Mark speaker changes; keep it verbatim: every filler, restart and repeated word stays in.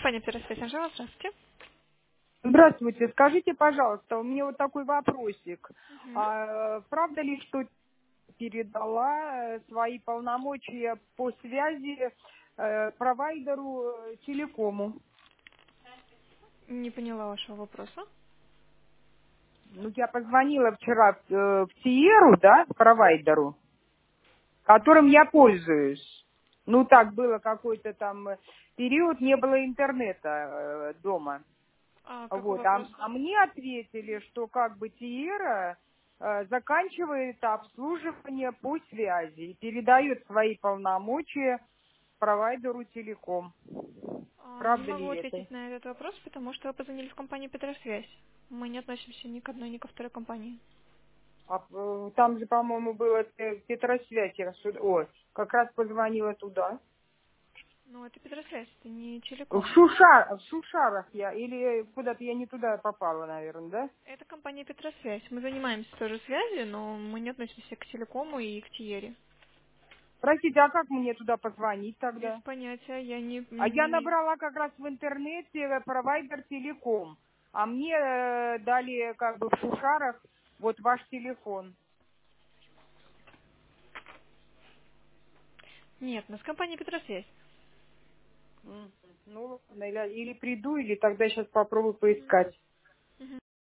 Speaker 1: Компания «Пересвязь» Анжела, здравствуйте.
Speaker 2: Здравствуйте. Скажите, пожалуйста, у меня вот такой вопросик.
Speaker 1: Мгм.
Speaker 2: А, правда ли, что передала э, свои полномочия по связи э, провайдеру э, телекому?
Speaker 1: Не поняла вашего вопроса.
Speaker 2: Ну, я позвонила вчера э, в Тиеру, да, провайдеру, которым я пользуюсь. Ну, так было какой-то там э, период, не было интернета э, дома.
Speaker 1: А какой
Speaker 2: Вот.
Speaker 1: вопрос?
Speaker 2: А, а мне ответили, что как бы Тиера э, заканчивает обслуживание по связи и передает свои полномочия провайдеру телеком.
Speaker 1: А, Не
Speaker 2: Правда
Speaker 1: могу
Speaker 2: ли это?
Speaker 1: ответить на этот вопрос, потому что вы позвонили в компанию «Петросвязь». Мы не относимся ни к одной, ни ко второй компании.
Speaker 2: А, э, там же, по-моему, было э, Петросвязь. Я сюда- Ой, как раз позвонила туда.
Speaker 1: Но это «Петросвязь», это не
Speaker 2: В,
Speaker 1: «Телеком».
Speaker 2: Шушар, в Шушарах я, или куда-то я не туда попала, наверное, да?
Speaker 1: Это компания «Петросвязь». Мы занимаемся тоже связью, но мы не относимся к «Телекому» и к «Тиере».
Speaker 2: Простите, а как мне туда позвонить
Speaker 1: Без
Speaker 2: тогда?
Speaker 1: понятия, я не,
Speaker 2: А я
Speaker 1: не имею.
Speaker 2: набрала как раз в интернете э, провайдер телеком, а мне э, дали как бы в Шушарах вот ваш телефон.
Speaker 1: Нет, у нас компания «Петросвязь».
Speaker 2: М, Ну, ладно, или или приду, или тогда сейчас попробую поискать.